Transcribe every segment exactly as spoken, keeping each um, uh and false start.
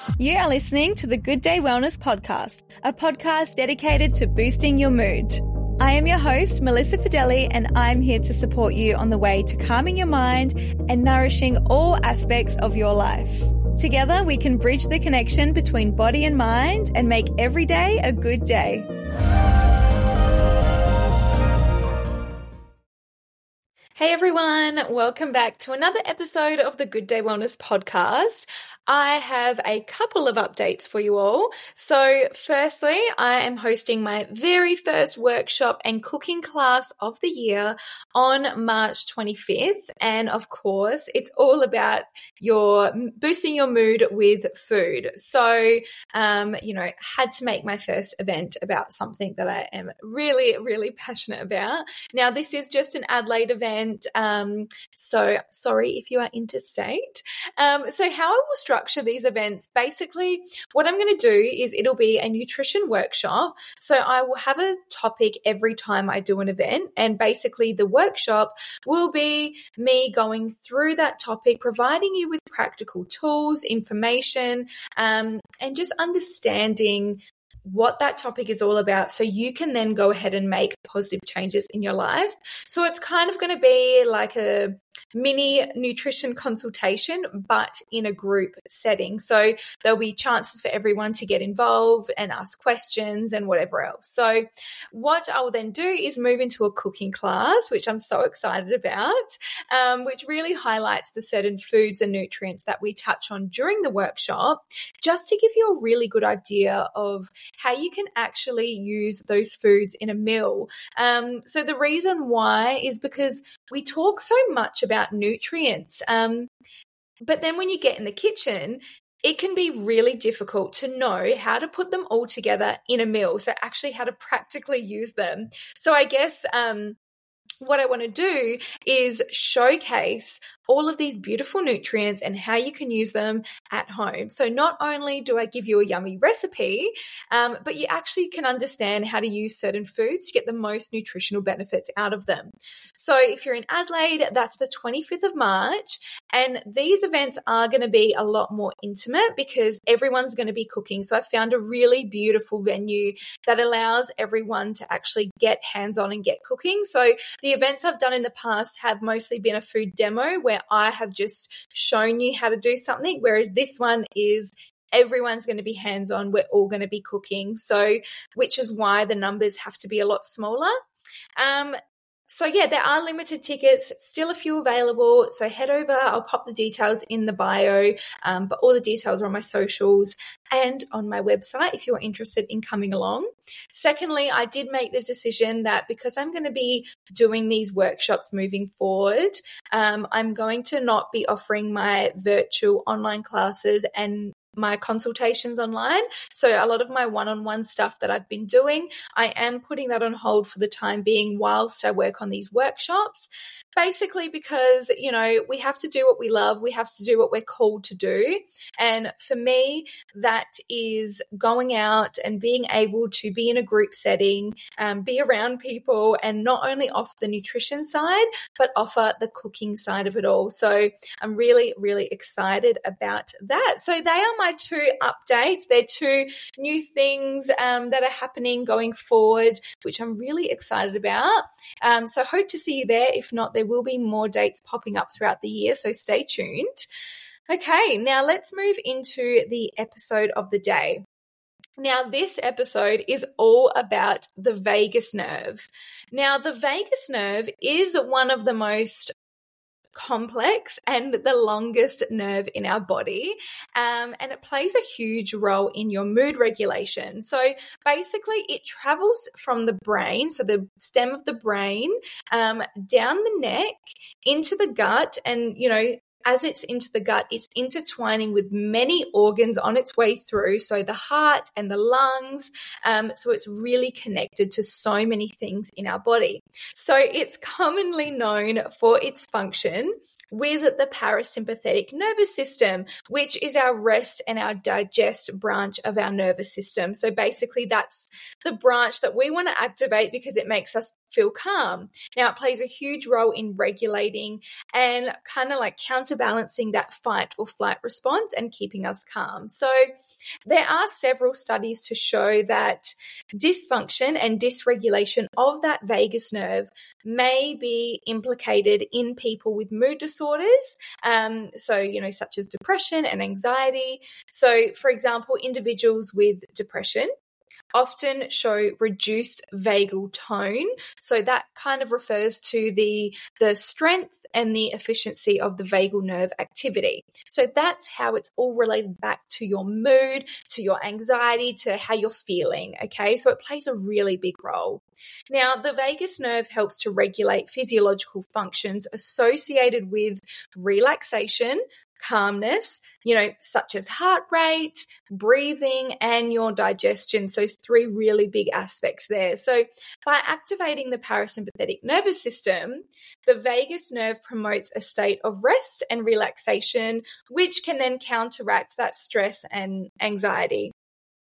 You are listening to the Good Day Wellness Podcast, a podcast dedicated to boosting your mood. I am your host, Melissa Fideli, and I'm here to support you on the way to calming your mind and nourishing all aspects of your life. Together, we can bridge the connection between body and mind and make every day a good day. Hey everyone, welcome back to another episode of the Good Day Wellness Podcast. I have a couple of updates for you all. So firstly, I am hosting my very first workshop and cooking class of the year on March twenty-fifth. And of course, it's all about your boosting your mood with food. So, um, you know, had to make my first event about something that I am really, really passionate about. Now, this is just an Adelaide event. Um, so sorry if you are interstate. Um, so how I will structure these events, basically what I'm going to do is it'll be a nutrition workshop. So I will have a topic every time I do an event, and basically the workshop will be me going through that topic, providing you with practical tools, information, um, and just understanding what that topic is all about so you can then go ahead and make positive changes in your life. So it's kind of going to be like a mini nutrition consultation, but in a group setting. So there'll be chances for everyone to get involved and ask questions and whatever else. So what I will then do is move into a cooking class, which I'm so excited about, um, which really highlights the certain foods and nutrients that we touch on during the workshop, just to give you a really good idea of how you can actually use those foods in a meal. Um, so the reason why is because we talk so much about nutrients. Um, but then when you get in the kitchen, it can be really difficult to know how to put them all together in a meal. So actually how to practically use them. So I guess um, what I want to do is showcase all of these beautiful nutrients and how you can use them at home. So not only do I give you a yummy recipe, um, but you actually can understand how to use certain foods to get the most nutritional benefits out of them. So if you're in Adelaide, that's the twenty-fifth of March. And these events are going to be a lot more intimate because everyone's going to be cooking. So I found a really beautiful venue that allows everyone to actually get hands-on and get cooking. So the events I've done in the past have mostly been a food demo where I have just shown you how to do something, whereas this one is everyone's going to be hands-on. We're all going to be cooking. So, which is why the numbers have to be a lot smaller. Um, So yeah, there are limited tickets, still a few available. So head over, I'll pop the details in the bio, um, but all the details are on my socials and on my website if you're interested in coming along. Secondly, I did make the decision that because I'm going to be doing these workshops moving forward, um, I'm going to not be offering my virtual online classes and my consultations online. So a lot of my one-on-one stuff that I've been doing, I am putting that on hold for the time being whilst I work on these workshops. Basically because, you know, we have to do what we love. We have to do what we're called to do. And for me, that is going out and being able to be in a group setting, um, be around people and not only offer the nutrition side, but offer the cooking side of it all. So I'm really, really excited about that. So they are my two updates. They're two new things um, that are happening going forward, which I'm really excited about. Um, so hope to see you there. If not, there will be more dates popping up throughout the year, so stay tuned. Okay, now let's move into the episode of the day. Now, this episode is all about the vagus nerve. Now, the vagus nerve is one of the most complex and the longest nerve in our body, um, and it plays a huge role in your mood regulation. So basically it travels from the brain, so the stem of the brain, um, down the neck into the gut, and you know as it's into the gut, it's intertwining with many organs on its way through. So the heart and the lungs. Um, so it's really connected to so many things in our body. So it's commonly known for its function with the parasympathetic nervous system, which is our rest and our digest branch of our nervous system. So basically that's the branch that we want to activate because it makes us feel calm. Now, it plays a huge role in regulating and kind of like counterbalancing that fight or flight response and keeping us calm. So there are several studies to show that dysfunction and dysregulation of that vagus nerve may be implicated in people with mood disorders. Um, so, you know, such as depression and anxiety. So, for example, individuals with depression often show reduced vagal tone. So that kind of refers to the, the strength and the efficiency of the vagal nerve activity. So that's how it's all related back to your mood, to your anxiety, to how you're feeling, okay? So it plays a really big role. Now, the vagus nerve helps to regulate physiological functions associated with relaxation, calmness, you know, such as heart rate, breathing, and your digestion. So three really big aspects there. So by activating the parasympathetic nervous system, the vagus nerve promotes a state of rest and relaxation, which can then counteract that stress and anxiety.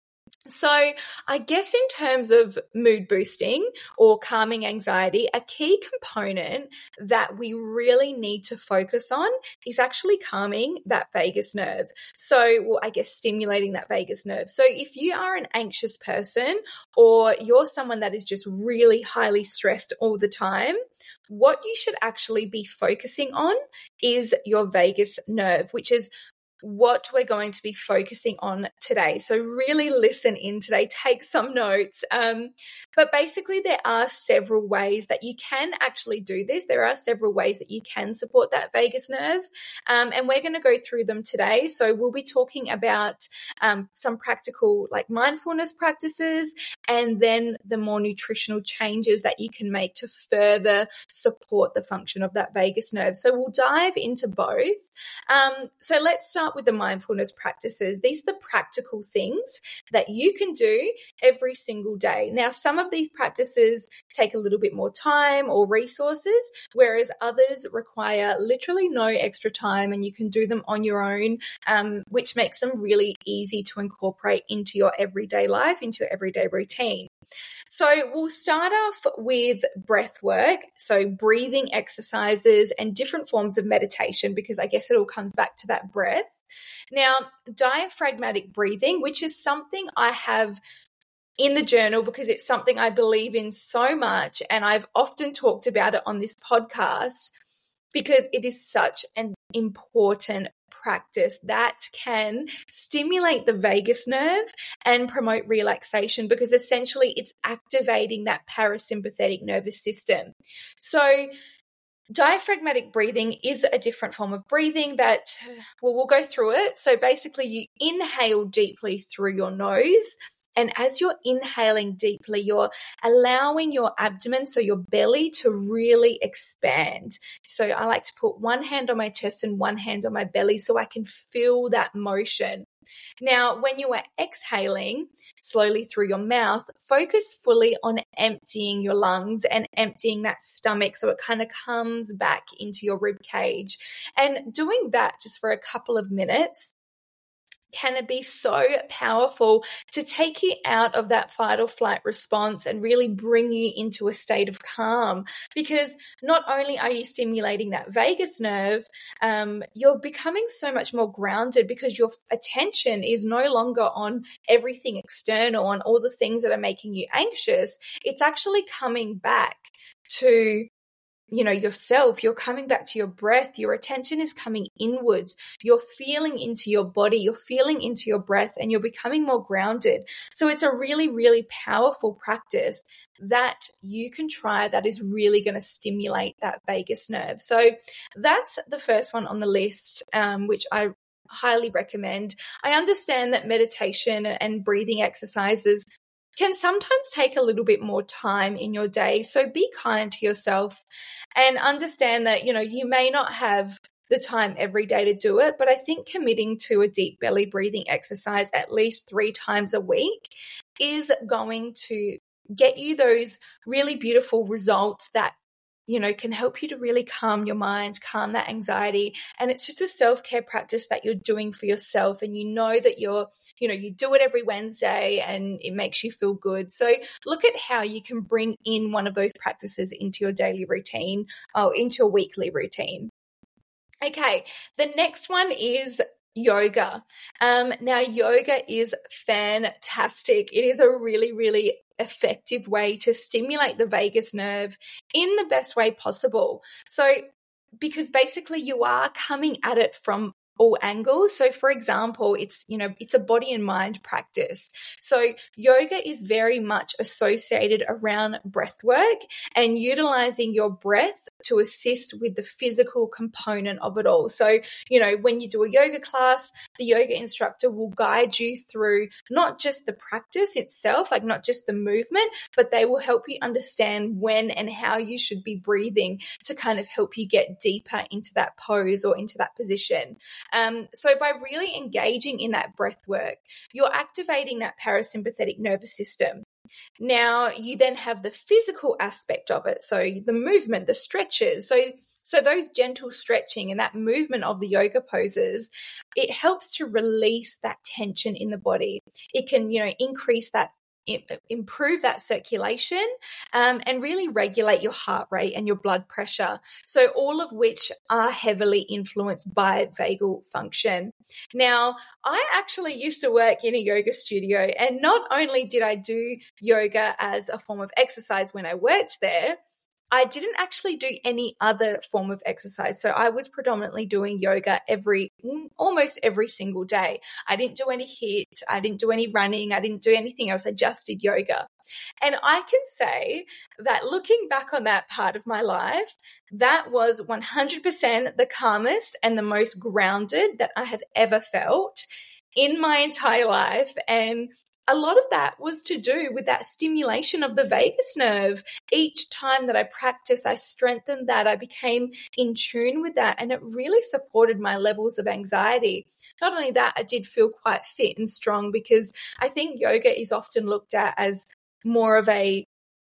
So I guess in terms of mood boosting or calming anxiety, a key component that we really need to focus on is actually calming that vagus nerve. So, well, I guess stimulating that vagus nerve. So if you are an anxious person or you're someone that is just really highly stressed all the time, what you should actually be focusing on is your vagus nerve, which is what we're going to be focusing on today. So really listen in today, take some notes. Um, but basically there are several ways that you can actually do this. There are several ways that you can support that vagus nerve. Um, and we're going to go through them today. So we'll be talking about um, some practical like mindfulness practices and then the more nutritional changes that you can make to further support the function of that vagus nerve. So we'll dive into both. Um, so let's start with the mindfulness practices. These are the practical things that you can do every single day. Now, some of these practices take a little bit more time or resources, whereas others require literally no extra time and you can do them on your own, um, which makes them really easy to incorporate into your everyday life, into your everyday routine. So we'll start off with breath work, so breathing exercises and different forms of meditation, because I guess it all comes back to that breath. Now, diaphragmatic breathing, which is something I have in the journal because it's something I believe in so much, and I've often talked about it on this podcast because it is such an important practice that can stimulate the vagus nerve and promote relaxation, because essentially it's activating that parasympathetic nervous system. So diaphragmatic breathing is a different form of breathing that, well, we'll go through it. So basically you inhale deeply through your nose. And as you're inhaling deeply, you're allowing your abdomen, so your belly, to really expand. So I like to put one hand on my chest and one hand on my belly so I can feel that motion. Now, when you are exhaling slowly through your mouth, focus fully on emptying your lungs and emptying that stomach so it kind of comes back into your rib cage. And doing that just for a couple of minutes can it be so powerful to take you out of that fight or flight response and really bring you into a state of calm, because not only are you stimulating that vagus nerve, um, you're becoming so much more grounded because your attention is no longer on everything external, on all the things that are making you anxious. It's actually coming back to you know, yourself. You're coming back to your breath. Your attention is coming inwards. You're feeling into your body. You're feeling into your breath, and you're becoming more grounded. So it's a really, really powerful practice that you can try that is really going to stimulate that vagus nerve. So that's the first one on the list, um, which I highly recommend. I understand that meditation and breathing exercises can sometimes take a little bit more time in your day. So be kind to yourself and understand that, you know, you may not have the time every day to do it, but I think committing to a deep belly breathing exercise at least three times a week is going to get you those really beautiful results that, you know, can help you to really calm your mind, calm that anxiety. And it's just a self-care practice that you're doing for yourself. And you know that you're, you know, you do it every Wednesday and it makes you feel good. So look at how you can bring in one of those practices into your daily routine or into your weekly routine. Okay, the next one is yoga. Um, now, yoga is fantastic. It is a really, really effective way to stimulate the vagus nerve in the best way possible. So, because basically you are coming at it from all angles. So for example, it's, you know, it's a body and mind practice. So yoga is very much associated around breath work and utilizing your breath to assist with the physical component of it all. So, you know, when you do a yoga class, the yoga instructor will guide you through not just the practice itself, like not just the movement, but they will help you understand when and how you should be breathing to kind of help you get deeper into that pose or into that position. Um, so by really engaging in that breath work, you're activating that parasympathetic nervous system. Now, you then have the physical aspect of it. So the movement, the stretches. So, so those gentle stretching and that movement of the yoga poses, it helps to release that tension in the body. It can, you know, increase that, improve that circulation, um, and really regulate your heart rate and your blood pressure. So all of which are heavily influenced by vagal function. Now, I actually used to work in a yoga studio, and not only did I do yoga as a form of exercise when I worked there, I didn't actually do any other form of exercise. So I was predominantly doing yoga every, almost every single day. I didn't do any HIIT. I didn't do any running. I didn't do anything else. I just did yoga. And I can say that looking back on that part of my life, that was one hundred percent the calmest and the most grounded that I have ever felt in my entire life. And a lot of that was to do with that stimulation of the vagus nerve. Each time that I practiced, I strengthened that. I became in tune with that, and it really supported my levels of anxiety. Not only that, I did feel quite fit and strong, because I think yoga is often looked at as more of a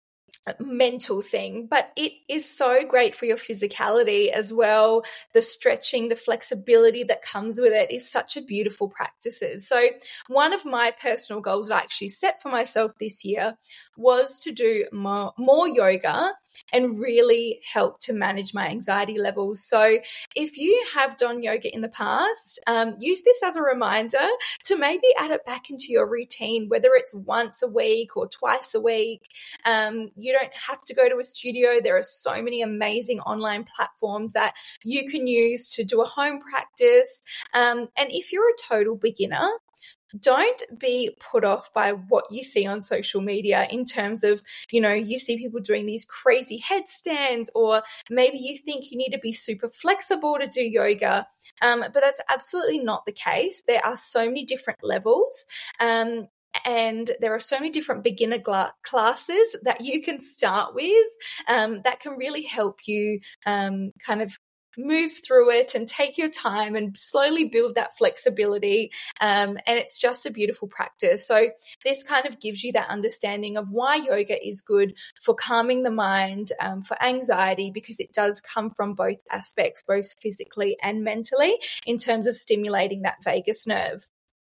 mental thing, but it is so great for your physicality as well. The stretching, the flexibility that comes with it is such a beautiful practices. So one of my personal goals I actually set for myself this year was to do more, more yoga and really help to manage my anxiety levels. So if you have done yoga in the past, um, use this as a reminder to maybe add it back into your routine, whether it's once a week or twice a week. Um, you don't have to go to a studio. There are so many amazing online platforms that you can use to do a home practice. Um, and if you're a total beginner, don't be put off by what you see on social media in terms of, you know, you see people doing these crazy headstands, or maybe you think you need to be super flexible to do yoga. Um, but that's absolutely not the case. There are so many different levels. Um, And there are so many different beginner gla- classes that you can start with um, that can really help you um, kind of move through it and take your time and slowly build that flexibility. Um, and it's just a beautiful practice. So this kind of gives you that understanding of why yoga is good for calming the mind, um, for anxiety, because it does come from both aspects, both physically and mentally, in terms of stimulating that vagus nerve.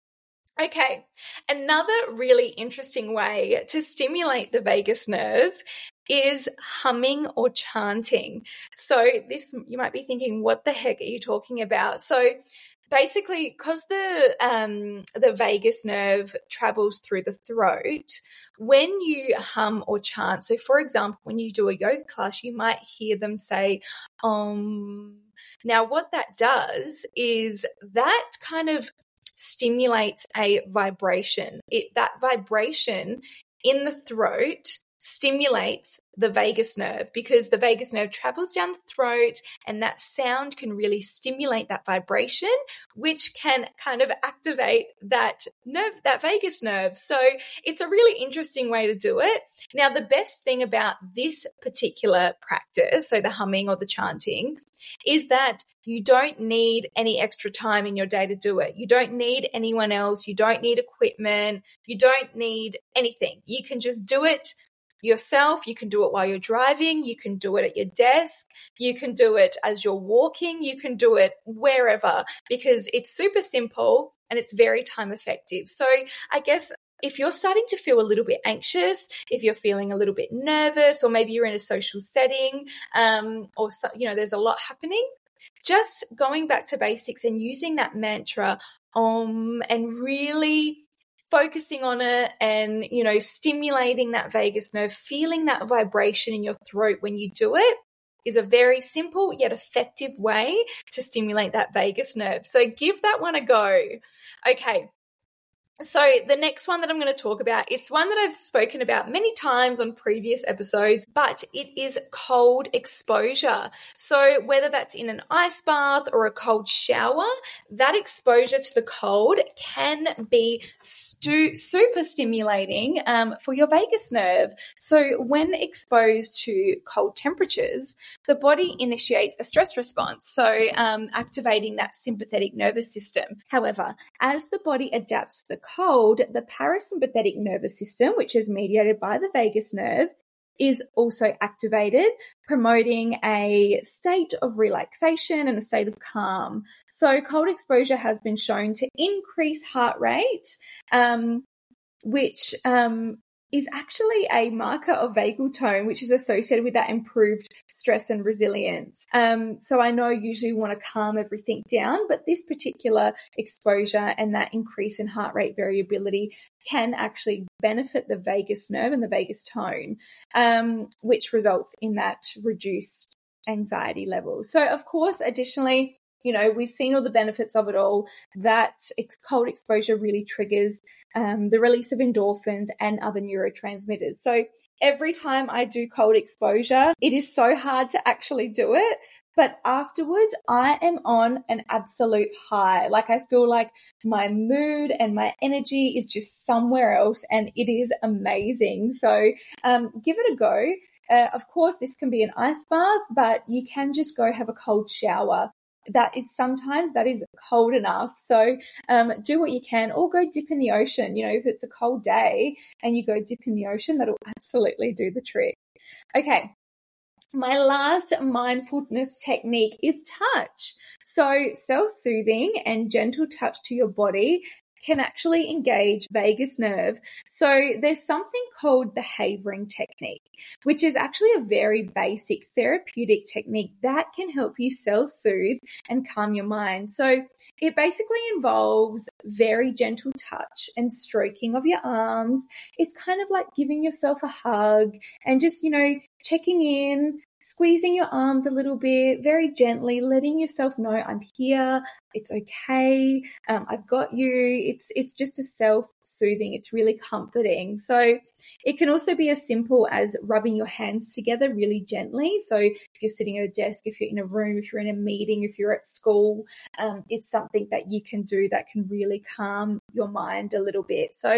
Okay, another really interesting way to stimulate the vagus nerve is humming or chanting. So this, you might be thinking, what the heck are you talking about? So basically, because the um, the vagus nerve travels through the throat, when you hum or chant, so for example, when you do a yoga class, you might hear them say, um. Now, what that does is that kind of stimulates a vibration. It, that vibration in the throat stimulates the vagus nerve, because the vagus nerve travels down the throat, and that sound can really stimulate that vibration, which can kind of activate that nerve, that vagus nerve. So it's a really interesting way to do it. Now, the best thing about this particular practice, so the humming or the chanting, is that you don't need any extra time in your day to do it. You don't need anyone else. You don't need equipment. You don't need anything. You can just do it yourself. You can do it while you're driving. You can do it at your desk. You can do it as you're walking. You can do it wherever, because it's super simple and it's very time effective. So I guess if you're starting to feel a little bit anxious, if you're feeling a little bit nervous, or maybe you're in a social setting, um, or, so, you know, there's a lot happening, just going back to basics and using that mantra um, and really focusing on it and, you know, stimulating that vagus nerve, feeling that vibration in your throat when you do it is a very simple yet effective way to stimulate that vagus nerve. So give that one a go. Okay. So the next one that I'm going to talk about, it's one that I've spoken about many times on previous episodes, but it is cold exposure. So whether that's in an ice bath or a cold shower, that exposure to the cold can be stu- super stimulating um, for your vagus nerve. So when exposed to cold temperatures, the body initiates a stress response, so um, activating that sympathetic nervous system. However, as the body adapts to the cold, the parasympathetic nervous system, which is mediated by the vagus nerve, is also activated, promoting a state of relaxation and a state of calm. So cold exposure has been shown to increase heart rate, um, which um, is actually a marker of vagal tone, which is associated with that improved stress and resilience. Um, so I know usually we want to calm everything down, but this particular exposure and that increase in heart rate variability can actually benefit the vagus nerve and the vagus tone, um, which results in that reduced anxiety level. So of course, additionally, you know, we've seen all the benefits of it all. That ex- cold exposure really triggers um, the release of endorphins and other neurotransmitters. So every time I do cold exposure, it is so hard to actually do it. But afterwards, I am on an absolute high. Like I feel like my mood and my energy is just somewhere else, and it is amazing. So um, give it a go. Uh, of course, this can be an ice bath, but you can just go have a cold shower. That is sometimes that is cold enough. So um, do what you can, or go dip in the ocean. You know, if it's a cold day and you go dip in the ocean, that'll absolutely do the trick. Okay. My last mindfulness technique is touch. So self-soothing and gentle touch to your body can actually engage vagus nerve. So there's something called the Havering technique, which is actually a very basic therapeutic technique that can help you self-soothe and calm your mind. So it basically involves very gentle touch and stroking of your arms. It's kind of like giving yourself a hug and just, you know, checking in, squeezing your arms a little bit, very gently, letting yourself know I'm here, it's okay, um, I've got you. It's it's just a self-soothing. It's really comforting. So it can also be as simple as rubbing your hands together really gently. So if you're sitting at a desk, if you're in a room, if you're in a meeting, if you're at school, um, it's something that you can do that can really calm your mind a little bit. So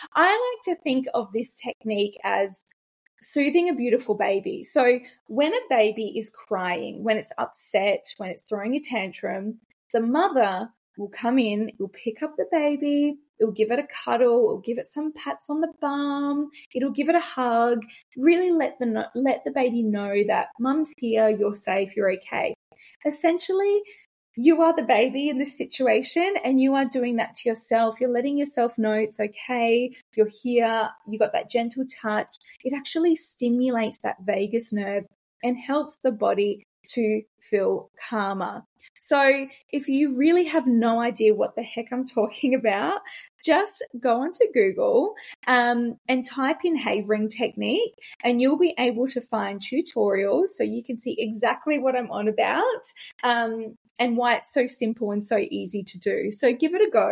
I like to think of this technique as soothing a beautiful baby. So when a baby is crying, when it's upset, when it's throwing a tantrum, the mother will come in, will pick up the baby, it'll give it a cuddle, it'll give it some pats on the bum, it'll give it a hug, really let the, let the baby know that mum's here, you're safe, you're okay. Essentially, you are the baby in this situation, and you are doing that to yourself. You're letting yourself know it's okay, you're here, you got that gentle touch. It actually stimulates that vagus nerve and helps the body to feel calmer. So if you really have no idea what the heck I'm talking about, just go onto Google um, and type in Havering technique, and you'll be able to find tutorials so you can see exactly what I'm on about um, and why it's so simple and so easy to do. So give it a go.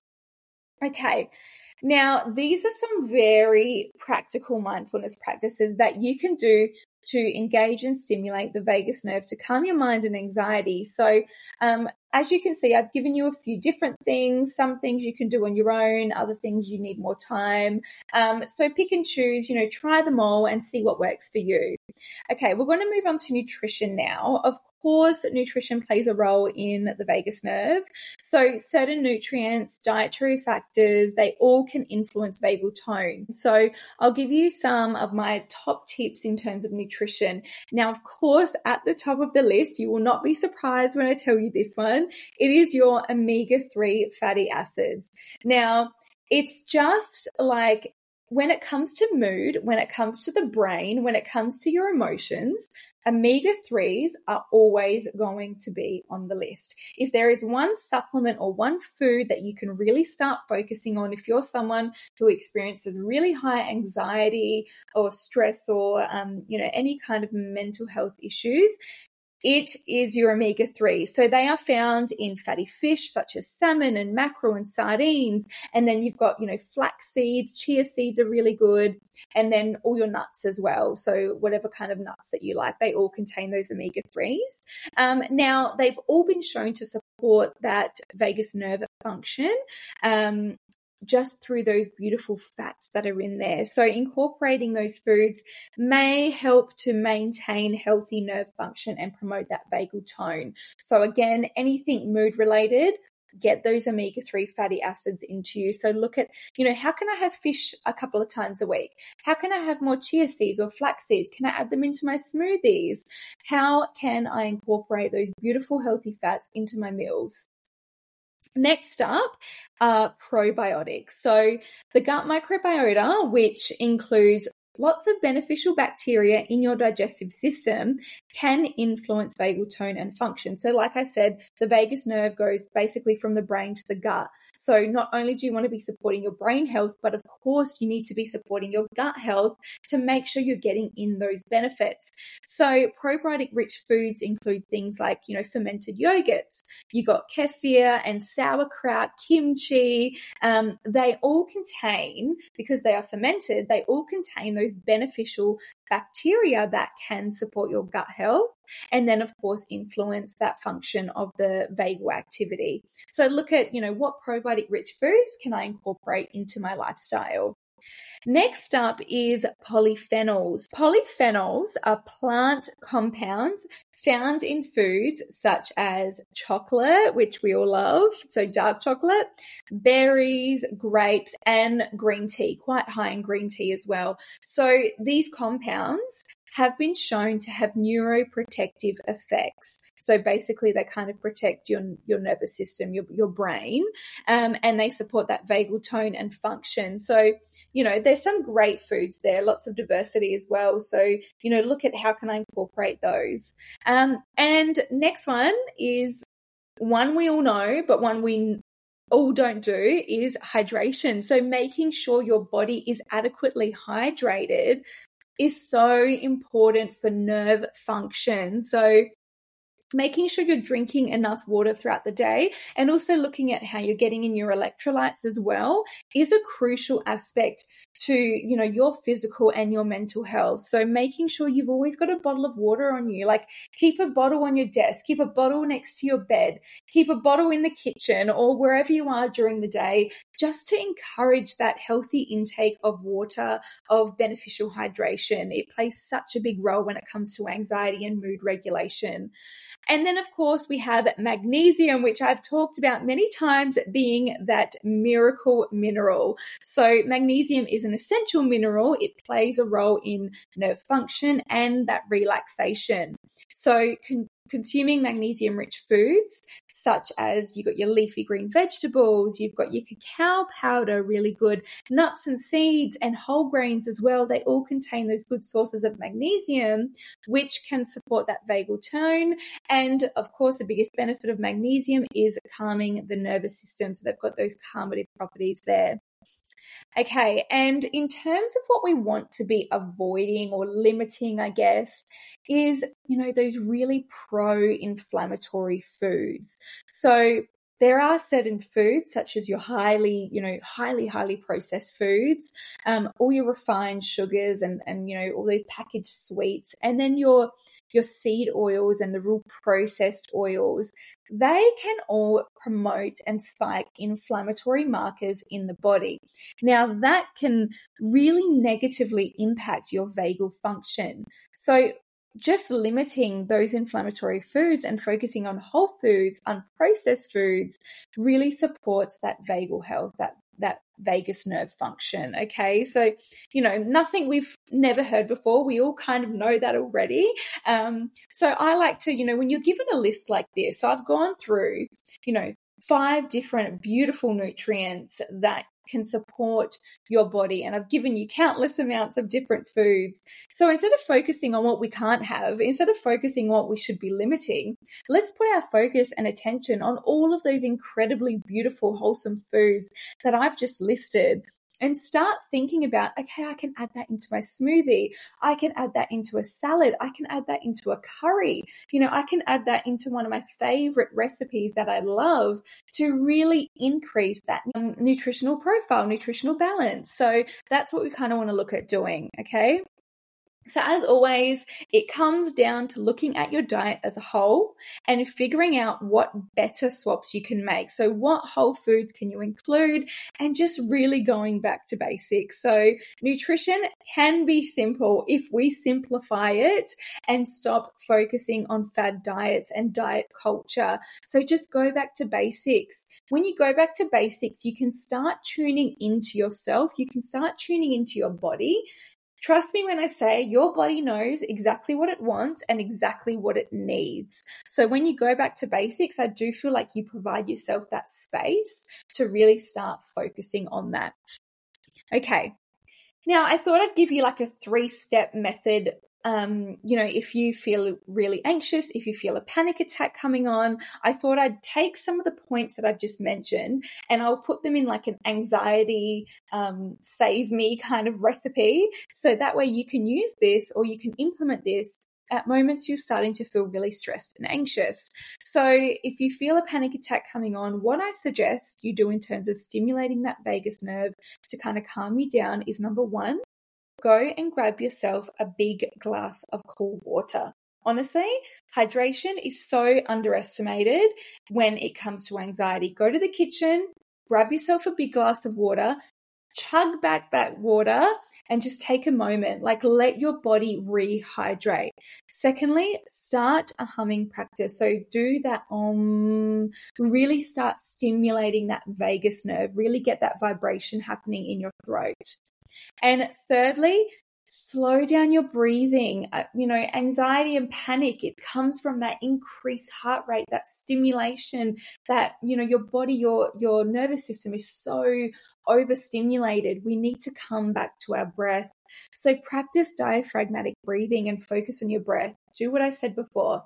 Okay. Now, these are some very practical mindfulness practices that you can do to engage and stimulate the vagus nerve to calm your mind and anxiety. So um, as you can see, I've given you a few different things. Some things you can do on your own, other things you need more time. Um, so pick and choose, you know, try them all and see what works for you. Okay, we're going to move on to nutrition now. Of course, nutrition plays a role in the vagus nerve. So certain nutrients, dietary factors, they all can influence vagal tone. So I'll give you some of my top tips in terms of nutrition. Now, of course, at the top of the list, you will not be surprised when I tell you this one. It is your omega three fatty acids. Now, it's just like when it comes to mood, when it comes to the brain, when it comes to your emotions, omega threes are always going to be on the list. If there is one supplement or one food that you can really start focusing on, if you're someone who experiences really high anxiety or stress or, um, you know, any kind of mental health issues, it is your omega three. So they are found in fatty fish such as salmon and mackerel and sardines. And then you've got, you know, flax seeds, chia seeds are really good. And then all your nuts as well. So whatever kind of nuts that you like, they all contain those omega threes. Um, now, they've all been shown to support that vagus nerve function. Um, just through those beautiful fats that are in there. So incorporating those foods may help to maintain healthy nerve function and promote that vagal tone. So again, anything mood related, get those omega three fatty acids into you. So look at, you know, how can I have fish a couple of times a week? How can I have more chia seeds or flax seeds? Can I add them into my smoothies? How can I incorporate those beautiful healthy fats into my meals? Next up are probiotics. So the gut microbiota, which includes lots of beneficial bacteria in your digestive system, can influence vagal tone and function. So like I said, the vagus nerve goes basically from the brain to the gut. So not only do you want to be supporting your brain health, but of course you need to be supporting your gut health to make sure you're getting in those benefits. So probiotic rich foods include things like, you know, fermented yogurts. You got kefir and sauerkraut, kimchi. Um, they all contain, because they are fermented, they all contain those beneficial bacteria that can support your gut health and then of course influence that function of the vagal activity. So look at, you know, what probiotic rich foods can I incorporate into my lifestyle? Next up is polyphenols. Polyphenols are plant compounds found in foods such as chocolate, which we all love, so dark chocolate, berries, grapes, and green tea, quite high in green tea as well. So these compounds have been shown to have neuroprotective effects. So basically they kind of protect your, your nervous system, your, your brain, um, and they support that vagal tone and function. So, you know, there's some great foods there, lots of diversity as well. So, you know, look at how can I incorporate those. Um, and next one is one we all know, but one we all don't do is hydration. So making sure your body is adequately hydrated is so important for nerve function. So making sure you're drinking enough water throughout the day and also looking at how you're getting in your electrolytes as well is a crucial aspect to, you know, your physical and your mental health. So making sure you've always got a bottle of water on you, like keep a bottle on your desk, keep a bottle next to your bed, keep a bottle in the kitchen or wherever you are during the day, just to encourage that healthy intake of water, of beneficial hydration. It plays such a big role when it comes to anxiety and mood regulation. And then, of course, we have magnesium, which I've talked about many times being that miracle mineral. So magnesium is an essential mineral. It plays a role in nerve function and that relaxation. So con- consuming magnesium-rich foods, such as you've got your leafy green vegetables, you've got your cacao powder, really good, nuts and seeds and whole grains as well. They all contain those good sources of magnesium, which can support that vagal tone. And of course, the biggest benefit of magnesium is calming the nervous system. So they've got those calmative properties there. Okay, and in terms of what we want to be avoiding or limiting, I guess, is, you know, those really pro-inflammatory foods. So there are certain foods such as your highly, you know, highly, highly processed foods, um, all your refined sugars and, and, you know, all those packaged sweets, and then your, your seed oils and the real processed oils, they can all promote and spike inflammatory markers in the body. Now that can really negatively impact your vagal function. So just limiting those inflammatory foods and focusing on whole foods, unprocessed foods, really supports that vagal health, that that vagus nerve function. Okay. So, you know, nothing we've never heard before. We all kind of know that already. Um, so I like to, you know, when you're given a list like this, so I've gone through, you know, five different beautiful nutrients that can support your body. And I've given you countless amounts of different foods. So instead of focusing on what we can't have, instead of focusing on what we should be limiting, let's put our focus and attention on all of those incredibly beautiful, wholesome foods that I've just listed, and start thinking about, okay, I can add that into my smoothie. I can add that into a salad. I can add that into a curry. You know, I can add that into one of my favorite recipes that I love to really increase that um, nutritional profile, nutritional balance. So that's what we kind of want to look at doing. Okay. So as always, it comes down to looking at your diet as a whole and figuring out what better swaps you can make. So what whole foods can you include, and just really going back to basics. So nutrition can be simple if we simplify it and stop focusing on fad diets and diet culture. So just go back to basics. When you go back to basics, you can start tuning into yourself. You can start tuning into your body. Trust me when I say your body knows exactly what it wants and exactly what it needs. So when you go back to basics, I do feel like you provide yourself that space to really start focusing on that. Okay. Now, I thought I'd give you like a three-step method. Um, you know, if you feel really anxious, if you feel a panic attack coming on, I thought I'd take some of the points that I've just mentioned and I'll put them in like an anxiety, um, save me kind of recipe. So that way you can use this, or you can implement this at moments you're starting to feel really stressed and anxious. So if you feel a panic attack coming on, what I suggest you do in terms of stimulating that vagus nerve to kind of calm you down is, number one, go and grab yourself a big glass of cool water. Honestly, hydration is so underestimated when it comes to anxiety. Go to the kitchen, grab yourself a big glass of water, chug back that water, and just take a moment, like let your body rehydrate. Secondly, start a humming practice. So do that um really start stimulating that vagus nerve, really get that vibration happening in your throat. And thirdly, slow down your breathing. Uh, you know, anxiety and panic, it comes from that increased heart rate, that stimulation, that, you know, your body, your, your nervous system is so overstimulated. We need to come back to our breath. So practice diaphragmatic breathing and focus on your breath. Do what I said before.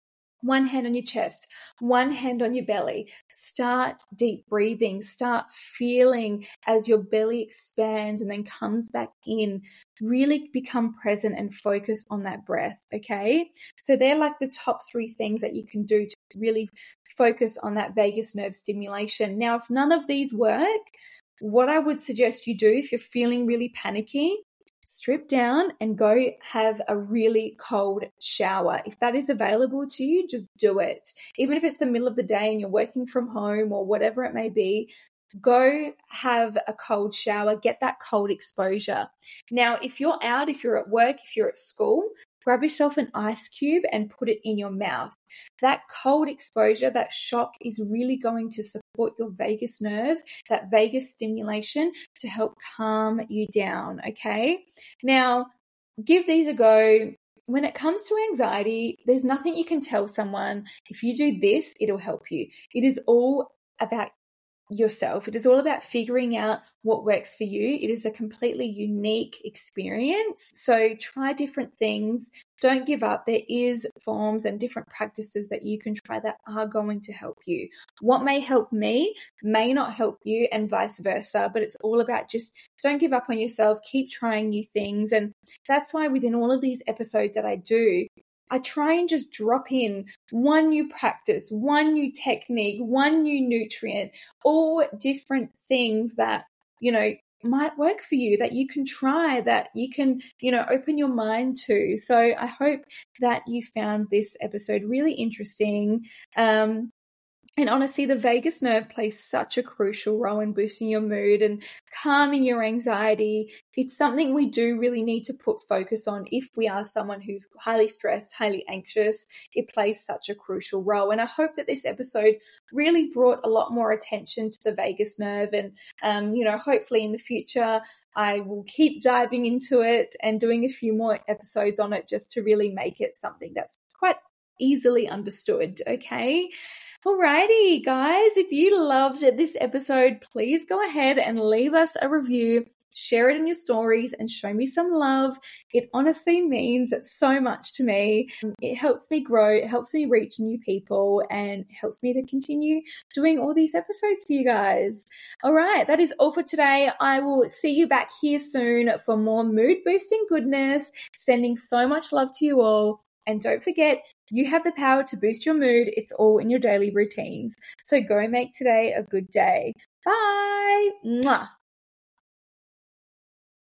One hand on your chest, one hand on your belly. Start deep breathing. Start feeling as your belly expands and then comes back in. Really become present and focus on that breath, okay? So they're like the top three things that you can do to really focus on that vagus nerve stimulation. Now, if none of these work, what I would suggest you do if you're feeling really panicky, strip down and go have a really cold shower. If that is available to you, just do it. Even if it's the middle of the day and you're working from home or whatever it may be, go have a cold shower, get that cold exposure. Now, if you're out, if you're at work, if you're at school, grab yourself an ice cube and put it in your mouth. That cold exposure, that shock is really going to support your vagus nerve, that vagus stimulation to help calm you down, okay? Now, give these a go. When it comes to anxiety, there's nothing you can tell someone, if you do this, it'll help you. It is all about yourself. It is all about figuring out what works for you. It is a completely unique experience. So try different things. Don't give up. There is forms and different practices that you can try that are going to help you. What may help me may not help you, and vice versa, but it's all about just don't give up on yourself. Keep trying new things. And that's why within all of these episodes that I do, I try and just drop in one new practice, one new technique, one new nutrient, all different things that, you know, might work for you, that you can try, that you can, you know, open your mind to. So I hope that you found this episode really interesting. Um, And honestly, the vagus nerve plays such a crucial role in boosting your mood and calming your anxiety. It's something we do really need to put focus on if we are someone who's highly stressed, highly anxious. It plays such a crucial role. And I hope that this episode really brought a lot more attention to the vagus nerve. And, um, you know, hopefully in the future, I will keep diving into it and doing a few more episodes on it just to really make it something that's quite easily understood. Okay. Alrighty, guys, if you loved this episode, please go ahead and leave us a review, share it in your stories, and show me some love. It honestly means so much to me. It helps me grow, it helps me reach new people, and helps me to continue doing all these episodes for you guys. All right, that is all for today. I will see you back here soon for more mood-boosting goodness. Sending so much love to you all. And don't forget, you have the power to boost your mood. It's all in your daily routines. So go make today a good day. Bye. Mwah.